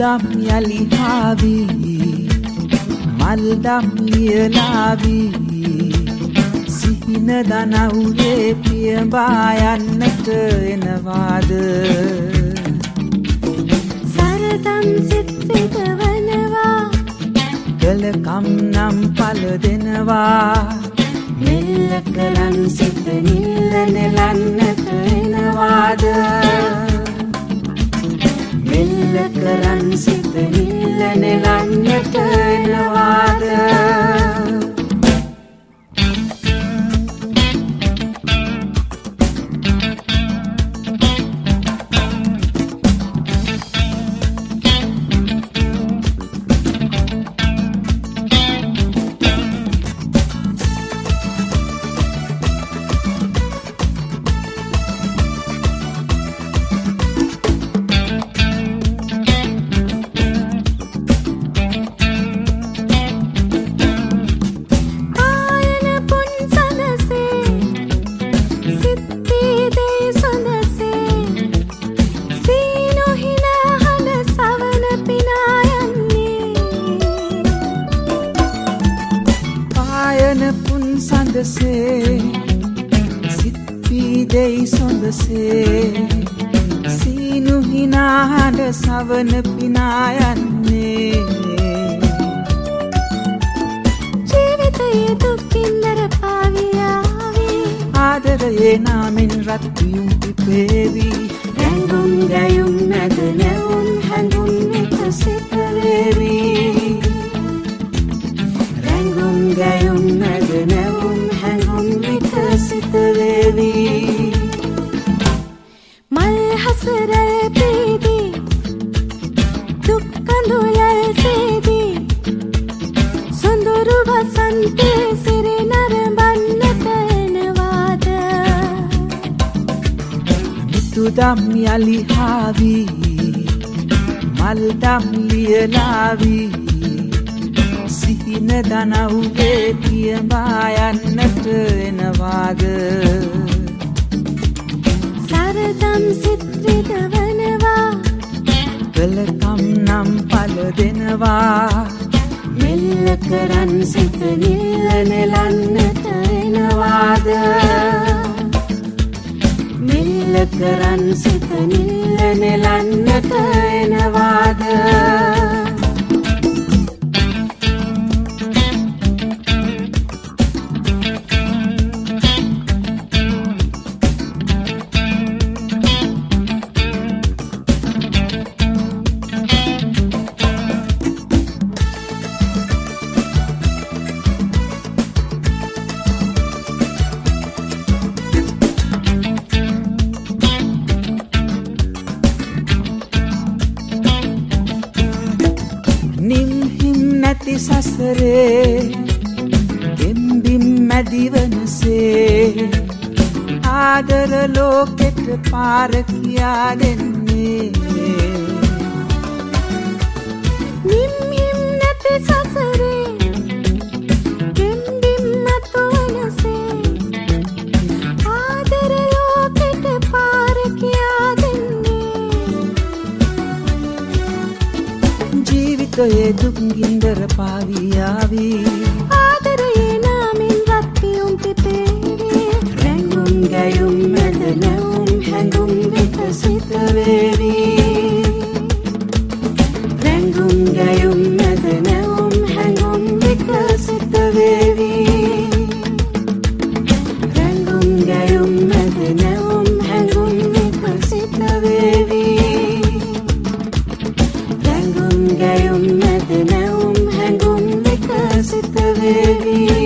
මිතුදම් යලි හාවී මල්දම් ලියලාවී සිහින දනවුලේ පියඹා යන්නට එනවාද සරදම් සිත් විදවනවා කලකම් නම් පල දෙනවා මෙල්ල කරන් සිත නිල්ල නෙලන්නට එනවාද මෙල්ල කරන් සිත නිල්ල නෙලන්නට එනවාද සිත් පීදෙයි සොඳසේ සීනු හිනාහඬ සවන පිනා යන්නේ ජීවිතයේ දුක්කින්දර පාවියාවී ආදරයේ නාමෙන් රත්වියුම් පිපේවි රැඟුම් ගැයුම් නැද නැවුම් හැඟුම් විකසිත වේවි රැඟුම් ගැයුම් නැද නැවුම් හැඟුම් විකසිත වේවි මල් හසරල් ප්‍රීති දුක් කඳුලල් සේදී සොඳුරු වසන්තේ සිරි නරඹන්නට එනවාද මිතුදම් යලි හාවී මල්දම් ලියලාවී සිහින දනවුලේ පියඹා යන්නට එනවාද සරදම් සිත් විදවනවා කලකම් නම් පල දෙනවා මෙල්ල කරන් සිත නිල්ල නෙලන්නට එනවාද මෙල්ල කරන් සිත නිල්ල නෙලන්නට එනවාද නැති සසරේ එම්බිම් මැදිවනසේ ආදර ලෝකෙට පාර කියා දෙන්නේ නිම්හිම් නැති සසරේ එම්බිම් මැදිවනසේ ආදර ලෝකෙට පාර කියා දෙන්නේ ජීවිතයේ දුක් ගින්දර පාවියාවී ආදරයේ නාමෙන් රත්වියුම් පිපේවි රැඟුම් ගැයුම් මැද නැවුම් හැඟුම් විකසිත වේවි රැඟුම් ගැයුම් මැද නැවුම් හැඟුම් විකසිත වේවි රැඟුම් ගැයුම් මැද නැවුම් හැඟුම් විකසිත වේවි රැඟුම් ගැයුම් මැද නැවුම් හැඟුම් විකසිත වේවි